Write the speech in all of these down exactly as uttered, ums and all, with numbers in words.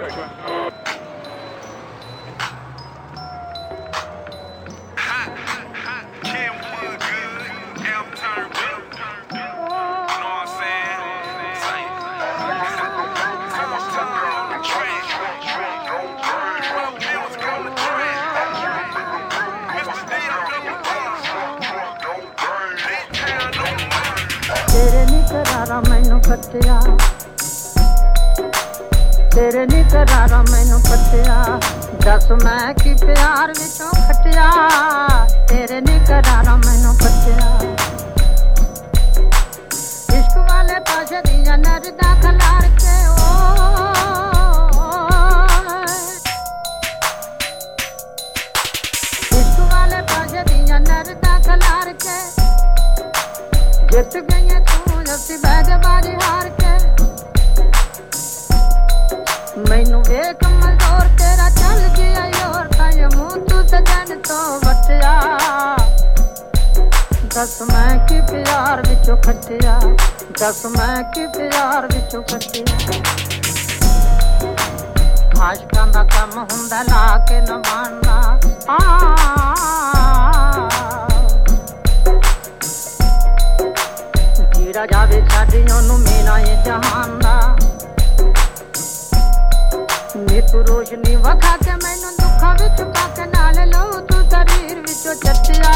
तेरे नी करारा मैनू कट्टिया, तेरे नी करारा मैनू कट्टिया, दस मैं की प्यार विचों खटिया। तेरे नी करारा मैनू कट्टिया, इश्क वाले पासे दिया नरदा खलार के ओ, इश्क वाले पासे दिया नरदा खलार के, जित गई तू जसी बैग बाजी हार के। मैनू वेख मजोर तेरा चल गया योर खाए मुंह तू सजन तो बटिया। दस मैं की प्यार विचों खटिया, दस मैं की प्यार विचों खटिया। आशकां दा कम हुंदा ला के न मानना, जीरा जावे छाड़ी ओनू मेरा ये जहान दा। नी तू रोशनी वखा के मैनू दुखा विच पा के नाल लो तू शरीर विचों चटिया।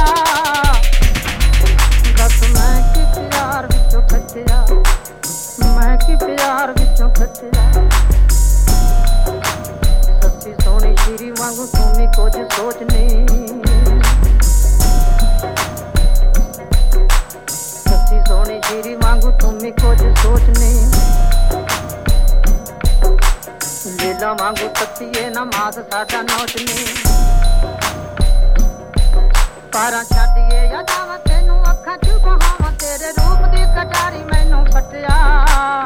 दस मैं की प्यार विचों खटिया, मैं की प्यार विचों खटिया। सच्ची सोहनी श्री वांगू तू नी कुछ सोचनी, सच्ची सोहनी श्री वांगू तू नी कुछ सोचनी। लीला वांगू तत्तीए नमाज साडा नोचनी, पारा छड्डिए या जावां तैनू अखां च बहावां। तेरे रूप दी कटारी मैनू फटिया।